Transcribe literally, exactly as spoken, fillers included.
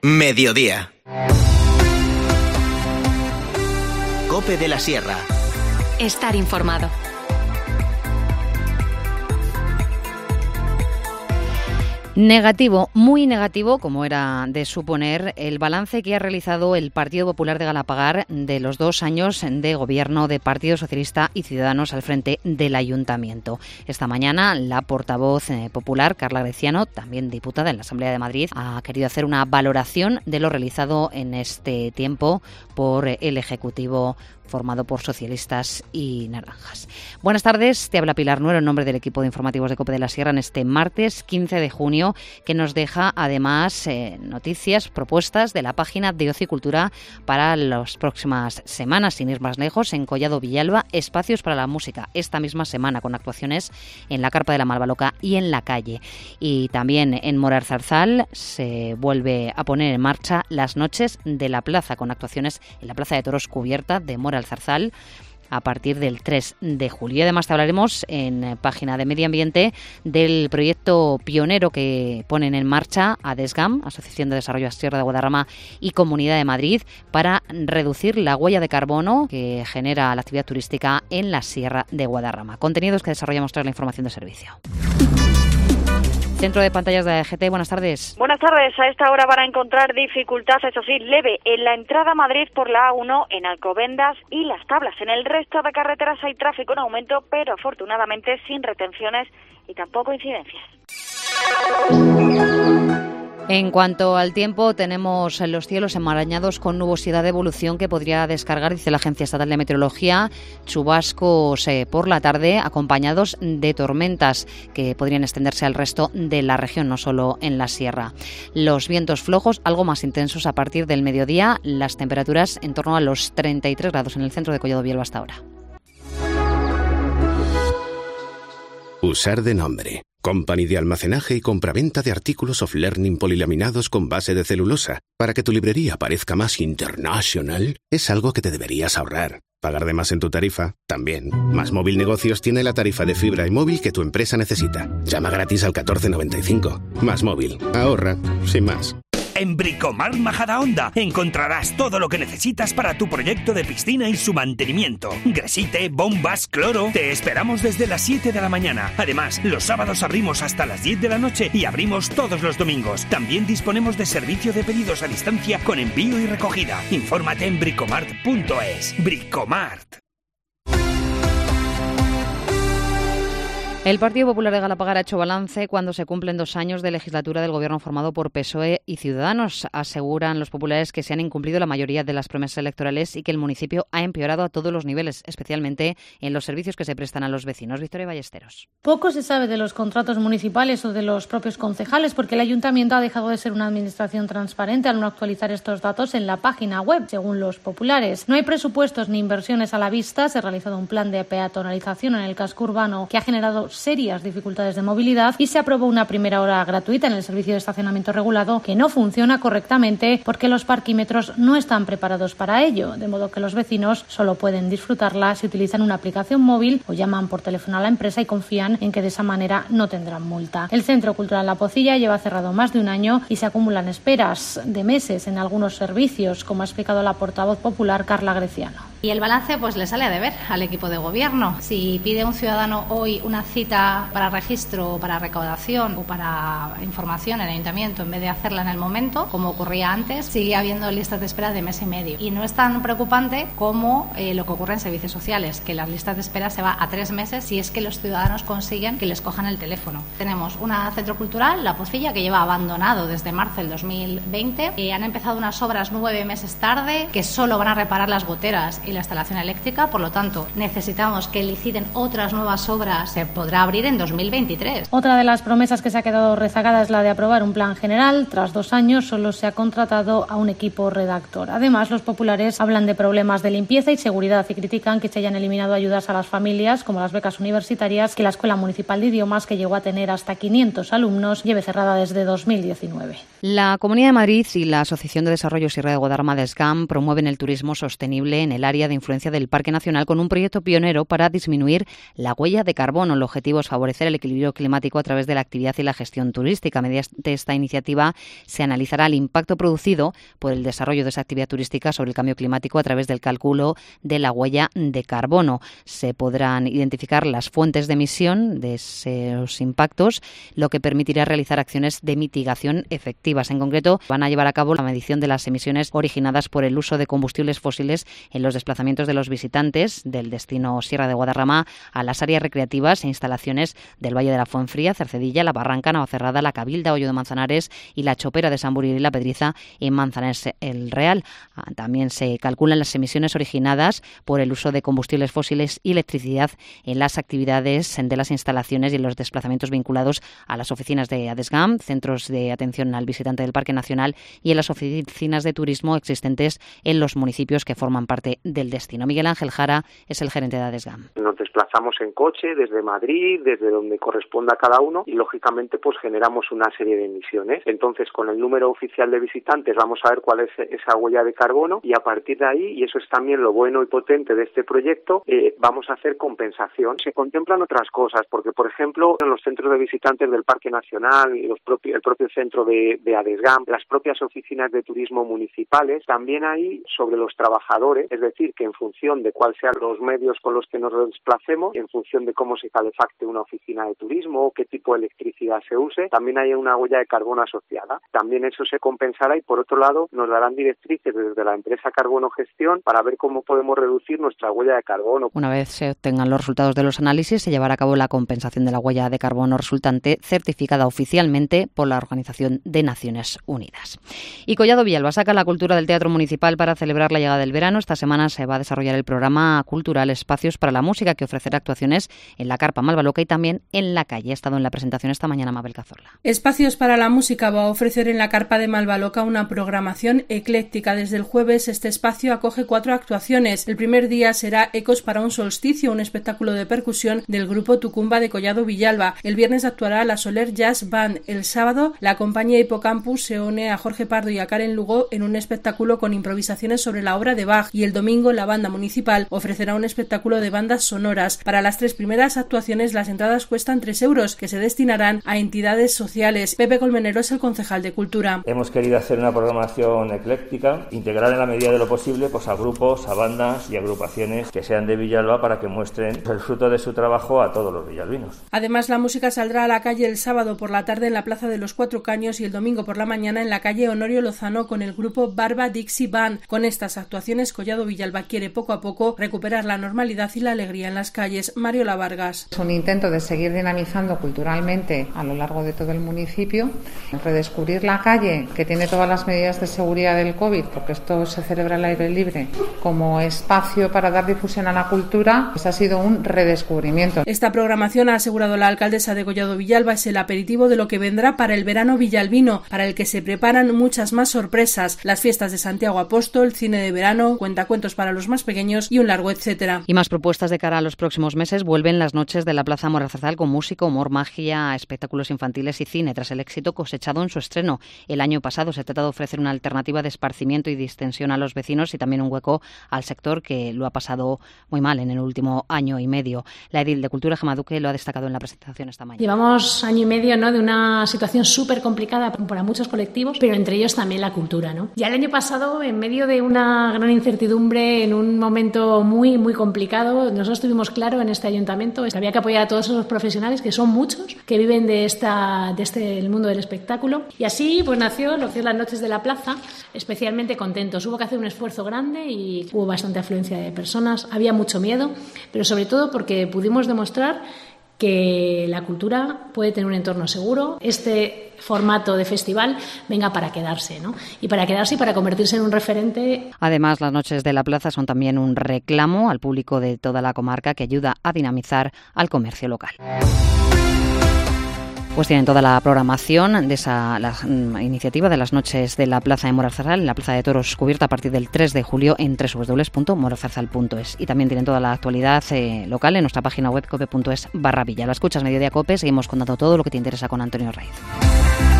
Mediodía. COPE de la Sierra. Estar informado. Negativo, muy negativo, como era de suponer, el balance que ha realizado el Partido Popular de Galapagar de los dos años de gobierno de Partido Socialista y Ciudadanos al frente del Ayuntamiento. Esta mañana la portavoz popular, Carla Greciano, también diputada en la Asamblea de Madrid, ha querido hacer una valoración de lo realizado en este tiempo por el Ejecutivo formado por socialistas y naranjas. Buenas tardes, te habla Pilar Nuero en nombre del equipo de informativos de COPE de la Sierra en este martes quince de junio, que nos deja además eh, noticias, propuestas de la página de Ocio y Cultura para las próximas semanas. Sin ir más lejos, en Collado Villalba, espacios para la música esta misma semana con actuaciones en la Carpa de la Malvaloca y en la calle. Y también en Moralzarzal se vuelve a poner en marcha las noches de la plaza con actuaciones en la Plaza de Toros cubierta de Moralzarzal Zarzal a partir del tres de julio. Y además te hablaremos en página de Medio Ambiente del proyecto pionero que ponen en marcha ADESGAM, Asociación de Desarrollo Sierra de Guadarrama y Comunidad de Madrid, para reducir la huella de carbono que genera la actividad turística en la Sierra de Guadarrama. Contenidos que desarrollamos tras la información de servicio. Centro de pantallas de A E G T, buenas tardes. Buenas tardes. A esta hora van a encontrar dificultad, eso sí, leve, en la entrada a Madrid por la A uno, en Alcobendas y Las Tablas. En el resto de carreteras hay tráfico en aumento, pero afortunadamente sin retenciones y tampoco incidencias. En cuanto al tiempo, tenemos los cielos enmarañados con nubosidad de evolución que podría descargar, dice la Agencia Estatal de Meteorología, chubascos eh, por la tarde acompañados de tormentas que podrían extenderse al resto de la región, no solo en la sierra. Los vientos flojos, algo más intensos a partir del mediodía, las temperaturas en torno a los treinta y tres grados en el centro de Collado Villalba hasta ahora. Usar de nombre. Company de almacenaje y compraventa de artículos of learning polilaminados con base de celulosa. Para que tu librería parezca más international, es algo que te deberías ahorrar. ¿Pagar de más en tu tarifa? También. Más Móvil Negocios tiene la tarifa de fibra y móvil que tu empresa necesita. Llama gratis al catorce noventa y cinco. Más Móvil. Ahorra. Sin más. En Bricomart Majadahonda encontrarás todo lo que necesitas para tu proyecto de piscina y su mantenimiento. Gresite, bombas, cloro. Te esperamos desde las siete de la mañana. Además, los sábados abrimos hasta las diez de la noche y abrimos todos los domingos. También disponemos de servicio de pedidos a distancia con envío y recogida. Infórmate en bricomart punto es. Bricomart. El Partido Popular de Galapagar ha hecho balance cuando se cumplen dos años de legislatura del gobierno formado por P S O E y Ciudadanos. Aseguran los populares que se han incumplido la mayoría de las promesas electorales y que el municipio ha empeorado a todos los niveles, especialmente en los servicios que se prestan a los vecinos. Victoria Ballesteros. Poco se sabe de los contratos municipales o de los propios concejales porque el ayuntamiento ha dejado de ser una administración transparente al no actualizar estos datos en la página web, según los populares. No hay presupuestos ni inversiones a la vista. Se ha realizado un plan de peatonalización en el casco urbano que ha generado serias dificultades de movilidad y se aprobó una primera hora gratuita en el servicio de estacionamiento regulado que no funciona correctamente porque los parquímetros no están preparados para ello, de modo que los vecinos solo pueden disfrutarla si utilizan una aplicación móvil o llaman por teléfono a la empresa y confían en que de esa manera no tendrán multa. El Centro Cultural La Pocilla lleva cerrado más de un año y se acumulan esperas de meses en algunos servicios, como ha explicado la portavoz popular Carla Greciano. Y el balance pues le sale a deber al equipo de gobierno. Si pide un ciudadano hoy una cita para registro, para recaudación o para información en el ayuntamiento, en vez de hacerla en el momento, como ocurría antes, sigue habiendo listas de espera de mes y medio. Y no es tan preocupante como eh, lo que ocurre en servicios sociales, que las listas de espera se va a tres meses si es que los ciudadanos consiguen que les cojan el teléfono. Tenemos una centro cultural, La Pocilla, que lleva abandonado desde marzo del dos mil veinte. Y han empezado unas obras nueve meses tarde, que solo van a reparar las goteras y la instalación eléctrica, por lo tanto necesitamos que liciten otras nuevas obras. Se podrá abrir en dos mil veintitrés. Otra de las promesas que se ha quedado rezagada es la de aprobar un plan general. Tras dos años solo se ha contratado a un equipo redactor. Además, los populares hablan de problemas de limpieza y seguridad y critican que se hayan eliminado ayudas a las familias, como las becas universitarias, que la Escuela Municipal de Idiomas, que llegó a tener hasta quinientos alumnos, lleve cerrada desde dos mil diecinueve. La Comunidad de Madrid y la Asociación de Desarrollo Sierra de Guadarrama ADESGAM promueven el turismo sostenible en el área área de influencia del Parque Nacional con un proyecto pionero para disminuir la huella de carbono. El objetivo es favorecer el equilibrio climático a través de la actividad y la gestión turística. Mediante esta iniciativa se analizará el impacto producido por el desarrollo de esa actividad turística sobre el cambio climático a través del cálculo de la huella de carbono. Se podrán identificar las fuentes de emisión de esos impactos, lo que permitirá realizar acciones de mitigación efectivas. En concreto, van a llevar a cabo la medición de las emisiones originadas por el uso de combustibles fósiles en los desplazamientos de los visitantes del destino Sierra de Guadarrama a las áreas recreativas e instalaciones del Valle de la Fuenfría, Cercedilla, La Barranca, Navacerrada, La Cabilda, Hoyo de Manzanares y La Chopera de San Buril y La Pedriza en Manzanares el Real. También se calculan las emisiones originadas por el uso de combustibles fósiles y electricidad en las actividades de las instalaciones y en los desplazamientos vinculados a las oficinas de ADESGAM, centros de atención al visitante del Parque Nacional y en las oficinas de turismo existentes en los municipios que forman parte del destino. Miguel Ángel Jara es el gerente de ADESGAM. Nos desplazamos en coche desde Madrid, desde donde corresponda a cada uno y lógicamente pues generamos una serie de emisiones. Entonces con el número oficial de visitantes vamos a ver cuál es esa huella de carbono y a partir de ahí, y eso es también lo bueno y potente de este proyecto, eh, vamos a hacer compensación. Se contemplan otras cosas porque por ejemplo en los centros de visitantes del Parque Nacional y los propios, el propio centro de, de ADESGAM, las propias oficinas de turismo municipales, también hay sobre los trabajadores, es decir, que en función de cuáles sean los medios con los que nos desplacemos, en función de cómo se calefacte una oficina de turismo o qué tipo de electricidad se use, también hay una huella de carbono asociada. También eso se compensará y por otro lado nos darán directrices desde la empresa Carbono Gestión para ver cómo podemos reducir nuestra huella de carbono. Una vez se obtengan los resultados de los análisis, se llevará a cabo la compensación de la huella de carbono resultante, certificada oficialmente por la Organización de Naciones Unidas. Y Collado Villalba saca la cultura del Teatro Municipal para celebrar la llegada del verano. Esta semana se va a desarrollar el programa cultural Espacios para la Música, que ofrecerá actuaciones en la Carpa Malvaloca y también en la calle. Ha estado en la presentación esta mañana Mabel Cazorla. Espacios para la Música va a ofrecer en la Carpa de Malvaloca una programación ecléctica. Desde el jueves este espacio acoge cuatro actuaciones. El primer día será Ecos para un solsticio, un espectáculo de percusión del grupo Tucumba de Collado Villalba. El viernes actuará la Soler Jazz Band. El sábado la compañía Hipocampus se une a Jorge Pardo y a Karen Lugo en un espectáculo con improvisaciones sobre la obra de Bach, y el domingo la banda municipal ofrecerá un espectáculo de bandas sonoras. Para las tres primeras actuaciones las entradas cuestan tres euros, que se destinarán a entidades sociales. Pepe Colmenero es el concejal de Cultura. Hemos querido hacer una programación ecléctica, integrar en la medida de lo posible pues a grupos, a bandas y agrupaciones que sean de Villalba para que muestren el fruto de su trabajo a todos los villalbinos. Además, la música saldrá a la calle el sábado por la tarde en la Plaza de los Cuatro Caños y el domingo por la mañana en la calle Honorio Lozano con el grupo Barba Dixie Band. Con estas actuaciones, Collado Villalba quiere poco a poco recuperar la normalidad y la alegría en las calles. Mariola Vargas. Es un intento de seguir dinamizando culturalmente a lo largo de todo el municipio, redescubrir la calle, que tiene todas las medidas de seguridad del COVID, porque esto se celebra al aire libre, como espacio para dar difusión a la cultura. Pues ha sido un redescubrimiento. Esta programación, ha asegurado la alcaldesa de Collado Villalba, es el aperitivo de lo que vendrá para el verano villalbino, para el que se preparan muchas más sorpresas: las fiestas de Santiago Apóstol, cine de verano, cuentacuentos para los más pequeños y un largo etcétera. Y más propuestas de cara a los próximos meses. Vuelven las noches de la Plaza Morazarzal con música, humor, magia, espectáculos infantiles y cine, tras el éxito cosechado en su estreno el año pasado. Se trata de ofrecer una alternativa de esparcimiento y distensión a los vecinos y también un hueco al sector que lo ha pasado muy mal en el último año y medio. La edil de Cultura, Gemma Duque, lo ha destacado en la presentación esta mañana. Llevamos año y medio, ¿no?, de una situación súper complicada para muchos colectivos, pero entre ellos también la cultura, ¿no? Ya el año pasado, en medio de una gran incertidumbre, en un momento muy, muy complicado, nosotros tuvimos claro en este ayuntamiento que había que apoyar a todos esos profesionales, que son muchos, que viven de, esta, de este, el mundo del espectáculo. Y así pues nació lo que es las Noches de la Plaza, especialmente contentos. Hubo que hacer un esfuerzo grande y hubo bastante afluencia de personas, había mucho miedo, pero sobre todo porque pudimos demostrar que la cultura puede tener un entorno seguro. Este formato de festival venga para quedarse, ¿no? Y para quedarse y para convertirse en un referente. Además, las Noches de la Plaza son también un reclamo al público de toda la comarca que ayuda a dinamizar al comercio local. Pues tienen toda la programación de esa la, mm, iniciativa de las Noches de la Plaza de Morazarzal, en la Plaza de Toros, cubierta a partir del tres de julio en doble u doble u doble u punto morazarzal punto es. Y también tienen toda la actualidad eh, local en nuestra página web cope punto es barra villa. La escuchas Mediodía Cope, seguimos contando todo lo que te interesa con Antonio Raiz.